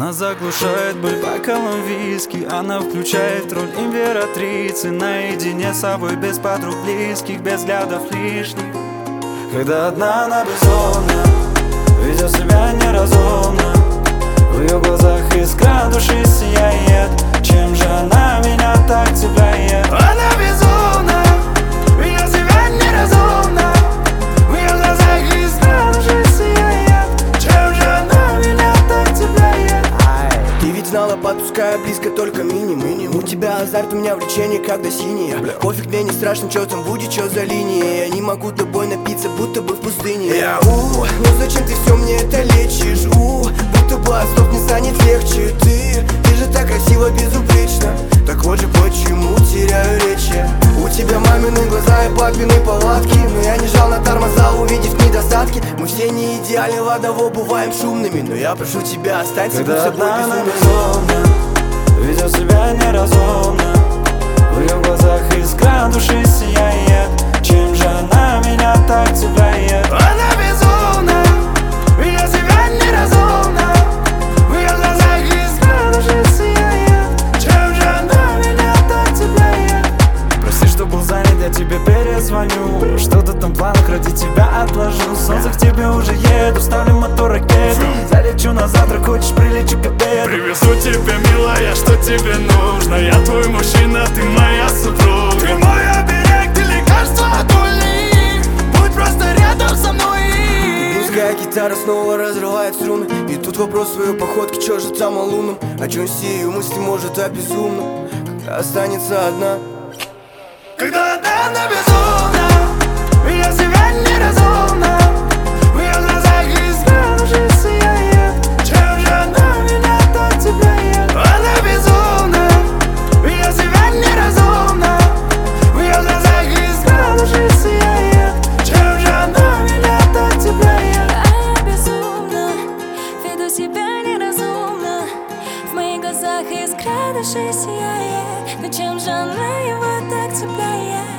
Она заглушает боль бокалом виски. Она включает роль императрицы. Наедине с собой, без подруг близких, без взглядов лишних. Когда одна она безумна, ведет себя неразумно. В ее глазах искра души сияет. Чем же она меня так цепляет? Она безумна, ведет себя неразумно. В ее глазах искра души сияет. Чем же она меня так цепляет? Ты ведь знала, подпуская близко только минимум. У тебя азарт, у меня влечение, когда синее. Пофиг, мне не страшно, что там будет, что за линия. Я не могу тобой напиться, будто бы в пустыне. Ну зачем ты все мне это лечишь? Будто бы от слов не станет легче. Ты же так красиво, безупречно. Так вот же почему теряю речи. У тебя мамины глаза и папины повадки. Но я не жал на тормоза, увидев недостатки. Мы все не идеальны, в одного бываем шумными. Но я прошу тебя, останься Когда будь собой одна она безумно. безумна, ведет себя неразумно. В ее глазах искра души сияет. Чем же она меня так цепляет? Она безумна, ведет себя неразумно. В ее глазах искра души сияет. Чем же она меня так цепляет? Прости, что был занят, я тебе перезвоню. Что-то там в планах, ради тебя отложу. Солнце к тебе уже еду, ставлю мотор ракеты. Залечу на завтра, хочешь прилечу к обеду. Привезу тебе, милая, что тебе нужно. Я твой мужчина, ты моя супруга. Ты мой оберег, ты лекарство от боли. Будь просто рядом со мной. Русская гитара снова разрывает струны. И тут вопрос в ее походке, чё же там о лунном? О чем все ее мысли, может, о безумном? Когда останется одна. Когда она безумна, ведет себя неразумно. В ее глазах искра души сияет. Чем же она меня так цепляет? Она безумна, ведет себя неразумно. В ее глазах искра души сияет. Чем же она меня так цепляет? А я безумна, веду себя неразумно. В моих глазах искра души сияет. Но чем же она его так цепляет?